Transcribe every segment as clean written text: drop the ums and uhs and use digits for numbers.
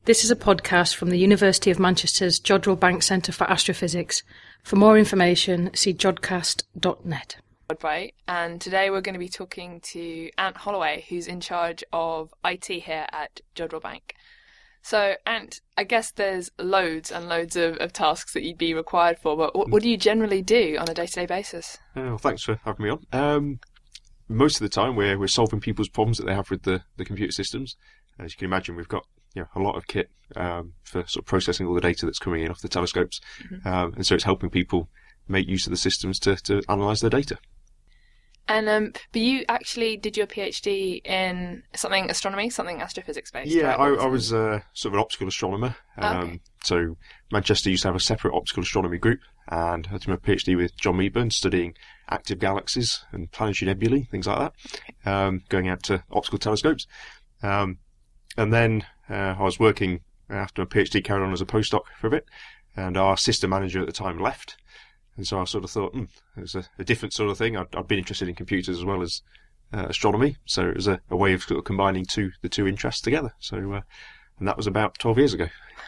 This is a podcast from the University of Manchester's Jodrell Bank Centre for Astrophysics. For more information, see jodcast.net. And today we're going to be talking to Ant Holloway, who's in charge of IT here at Jodrell Bank. So, Ant, I guess there's loads and loads of tasks that you'd be required for, but what do you generally do on a day-to-day basis? Well, thanks for having me on. Most of the time we're solving people's problems that they have with the computer systems. As you can imagine, we've got a lot of kit for sort of processing all the data that's coming in off the telescopes, and so it's helping people make use of the systems to analyse their data. And but you actually did your PhD in something astronomy, something astrophysics based. Yeah, right? I was sort of an optical astronomer. Okay. So Manchester used to have a separate optical astronomy group, and I did my PhD with John Meeburn studying active galaxies and planetary nebulae, things like that, going out to optical telescopes. And then I was working after my PhD, carried on as a postdoc for a bit, and our sister manager at the time left. And so I sort of thought, it was a different sort of thing. I'd been interested in computers as well as astronomy, so it was a way of sort of combining the two interests together. So, and that was about 12 years ago.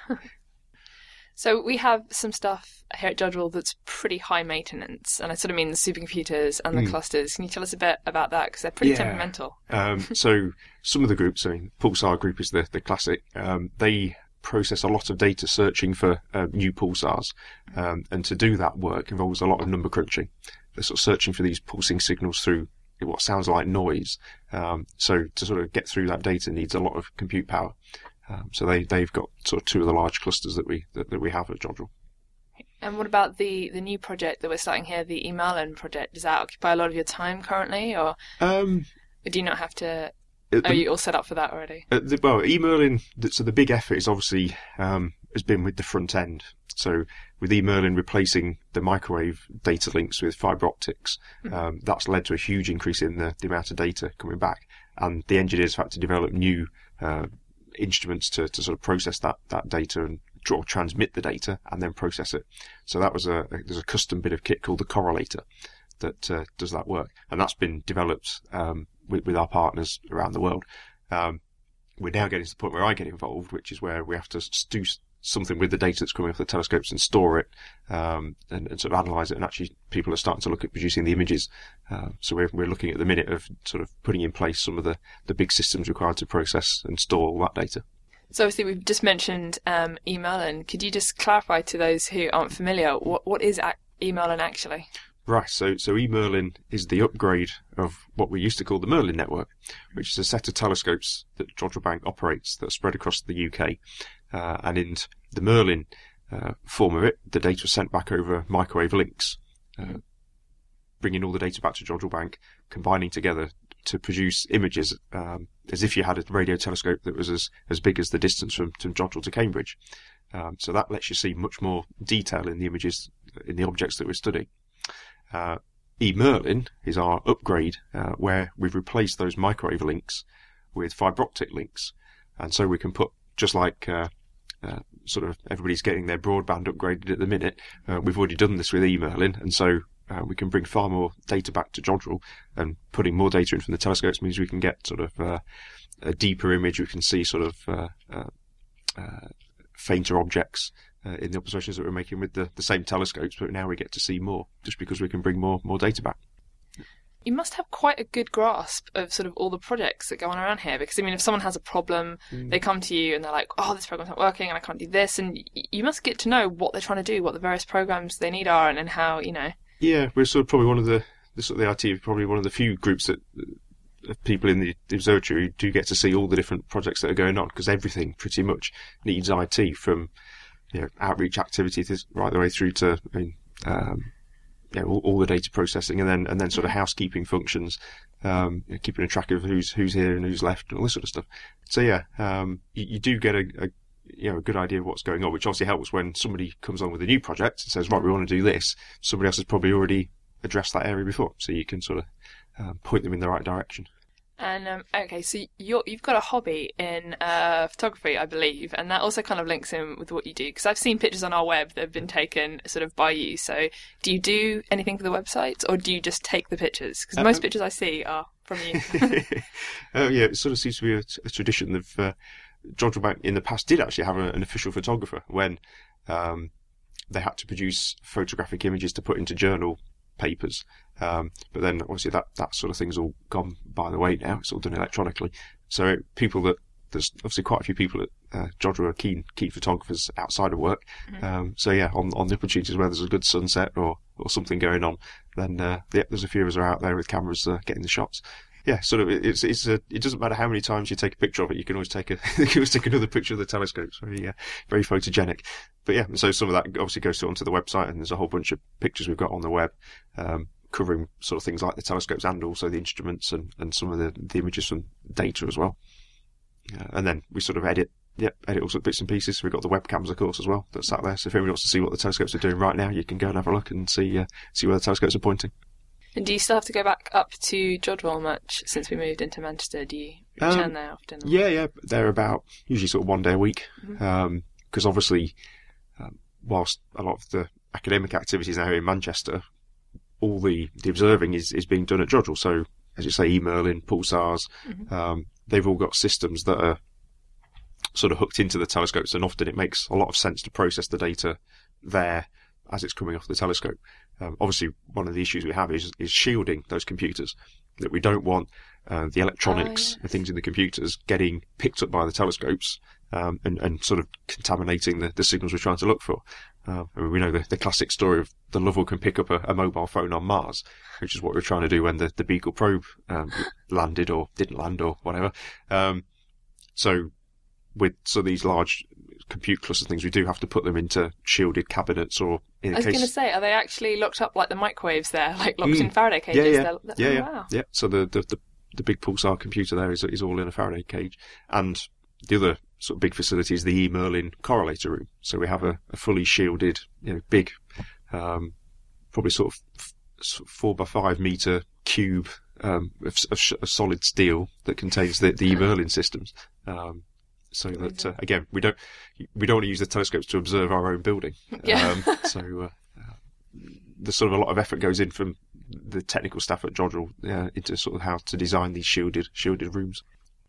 So we have some stuff here at Jodrell that's pretty high maintenance, and I sort of mean the supercomputers and the clusters. Can you tell us a bit about that? Because they're pretty temperamental. So some of the groups, Pulsar Group is the classic, they process a lot of data searching for new pulsars, and to do that work involves a lot of number crunching. They're sort of searching for these pulsing signals through what sounds like noise. So to sort of get through that data needs a lot of compute power. So they've got sort of two of the large clusters that we have at Jodrell. And what about the new project that we're starting here, the eMerlin project? Does that occupy a lot of your time currently, or do you not have to? Are you all set up for that already? Well, eMerlin, so the big effort is obviously has been with the front end. So with eMerlin replacing the microwave data links with fibre optics, that's led to a huge increase in the amount of data coming back, and the engineers have had to develop new instruments to sort of process that data and transmit the data and then process it. So that was there's a custom bit of kit called the Correlator that does that work, and that's been developed with our partners around the world. We're now getting to the point where I get involved, which is where we have to do something with the data that's coming off the telescopes and store it, and sort of analyse it, and actually people are starting to look at producing the images. So we're looking at the minute of sort of putting in place some of the big systems required to process and store all that data. So obviously we've just mentioned eMerlin. Could you just clarify to those who aren't familiar, what is eMerlin actually? Right, so eMerlin is the upgrade of what we used to call the Merlin network, which is a set of telescopes that Jodrell Bank operates that are spread across the UK. And in the Merlin form of it, the data was sent back over microwave links, bringing all the data back to Jodrell Bank, combining together to produce images as if you had a radio telescope that was as big as the distance from Jodrell to Cambridge. So that lets you see much more detail in the images, in the objects that we're studying. eMerlin is our upgrade, where we've replaced those microwave links with fibre optic links, and so we can put, just like sort of everybody's getting their broadband upgraded at the minute, we've already done this with eMerlin, and so we can bring far more data back to Jodrell, and putting more data in from the telescopes means we can get sort of a deeper image. We can see sort of fainter objects in the observations that we're making with the same telescopes, but now we get to see more just because we can bring more data back. You must have quite a good grasp of sort of all the projects that go on around here, because I mean, if someone has a problem, they come to you and they're like, oh, this program's not working and I can't do this, and you must get to know what they're trying to do, what the various programs they need are, and how, Yeah, we're sort of probably one of the IT, probably one of the few groups that people in the observatory who do get to see all the different projects that are going on, because everything pretty much needs IT, from outreach activities right the way through to all the data processing, and then sort of housekeeping functions, keeping a track of who's here and who's left and all this sort of stuff. So you do get a good idea of what's going on, which obviously helps when somebody comes on with a new project and says, right, we want to do this. Somebody else has probably already addressed that area before, so you can sort of point them in the right direction. And okay, so you've got a hobby in photography, I believe, and that also kind of links in with what you do, because I've seen pictures on our web that have been taken sort of by you. So do you do anything for the website, or do you just take the pictures? Because most pictures I see are from you. It sort of seems to be a tradition of Jodrell Bank in the past did actually have an official photographer when they had to produce photographic images to put into journal papers. But then obviously that sort of thing's all gone by the way now. It's all done electronically. So there's obviously quite a few people at Jodrell are keen photographers outside of work. So yeah, on the opportunities where there's a good sunset or something going on, then there's a few of us are out there with cameras getting the shots. Yeah, sort of. It doesn't matter how many times you take a picture of it. You can always take another picture of the telescope. It's very photogenic. But yeah, so some of that obviously goes onto the website, and there's a whole bunch of pictures we've got on the web, covering sort of things like the telescopes and also the instruments and some of the images from data as well. And then we sort of edit all sorts of bits and pieces. We've got the webcams, of course, as well, that's sat there. So if anybody wants to see what the telescopes are doing right now, you can go and have a look and see where the telescopes are pointing. And do you still have to go back up to Jodrell much since we moved into Manchester? Do you return there often? Yeah. They're about usually sort of 1 day a week. Because obviously, whilst a lot of the academic activities now in Manchester, all the observing is being done at Jodrell. So, as you say, eMerlin, pulsars, they've all got systems that are sort of hooked into the telescopes, and often it makes a lot of sense to process the data there as it's coming off the telescope. Obviously, one of the issues we have is shielding those computers, that we don't want the electronics and things in the computers getting picked up by the telescopes and sort of contaminating the signals we're trying to look for. I mean, we know the classic story of the Lovell can pick up a mobile phone on Mars, which is what we're trying to do when the Beagle probe landed or didn't land or whatever. So with these large compute cluster things, we do have to put them into shielded cabinets, or in I was going to say, are they actually locked up like the microwaves there, like locked in Faraday cages? Wow. Yeah. So the big pulsar computer there is all in a Faraday cage, and the other sort of big facility is the eMerlin correlator room. So we have a fully shielded, big, probably sort of 4 by 5 meter cube of solid steel that contains the eMerlin systems. So that again, we don't want to use the telescopes to observe our own building. So there's sort of a lot of effort goes in from the technical staff at Jodrell into sort of how to design these shielded rooms.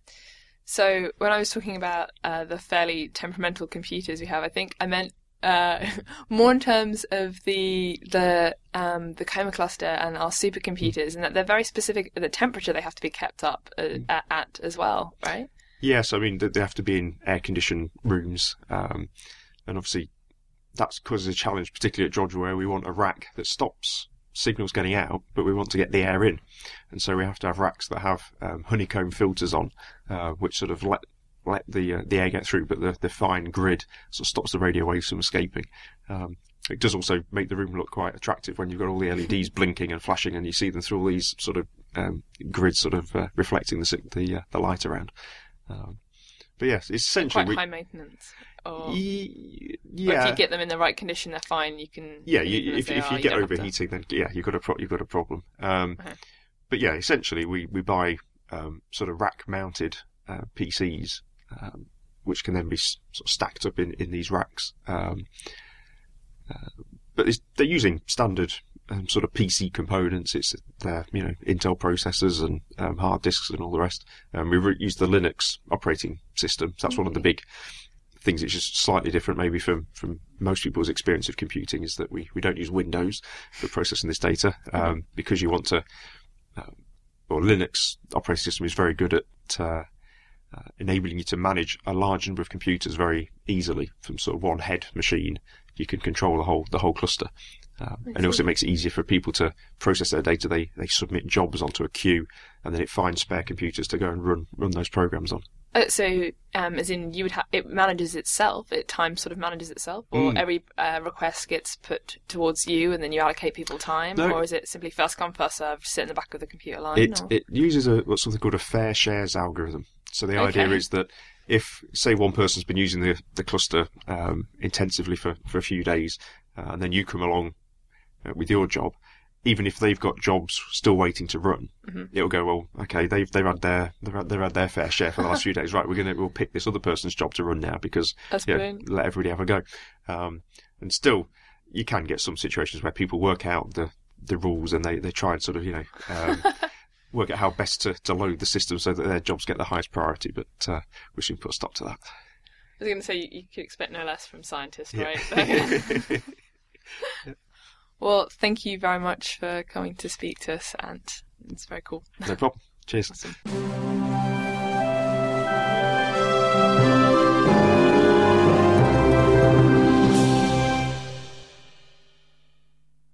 So when I was talking about the fairly temperamental computers we have, I think I meant more in terms of the Coma cluster and our supercomputers, and that they're very specific. The temperature they have to be kept up at as well, right? Yes, I mean, they have to be in air-conditioned rooms, and obviously that causes a challenge, particularly at Jodrell, where we want a rack that stops signals getting out, but we want to get the air in. And so we have to have racks that have honeycomb filters on, which sort of let the air get through, but the fine grid sort of stops the radio waves from escaping. It does also make the room look quite attractive when you've got all the LEDs blinking and flashing, and you see them through all these sort of grids sort of reflecting the light around. But yes, it's essentially quite high maintenance. Or if you get them in the right condition, they're fine. You can if you get overheating, then you've got a problem. But yeah, essentially we buy sort of rack mounted PCs, which can then be sort of stacked up in these racks. But they're using standard sort of PC components. It's their Intel processors and hard disks and all the rest. We use the Linux operating system. So that's one of the big things. It's just slightly different maybe from most people's experience of computing, is that we don't use Windows for processing this data, because you want to Linux operating system is very good at enabling you to manage a large number of computers very easily from sort of one head machine. You can control the whole cluster. And it also makes it easier for people to process their data. They submit jobs onto a queue, and then it finds spare computers to go and run those programs on. So, as in it manages itself, time sort of manages itself, or every request gets put towards you and then you allocate people time, or is it simply first come, first served, sit in the back of the computer line? It uses what's something called a fair shares algorithm. So the idea is that if, say, one person's been using the cluster intensively for a few days, and then you come along with your job, even if they've got jobs still waiting to run, it'll go, well, okay, they've had their fair share for the last few days, right? We'll pick this other person's job to run now, because let everybody have a go. And still, you can get some situations where people work out the rules and they try and sort of work out how best to load the system so that their jobs get the highest priority. But we should put a stop to that. I was going to say, you could expect no less from scientists, Yeah. right? Well, thank you very much for coming to speak to us, and it's very cool. No problem. Cheers. Awesome.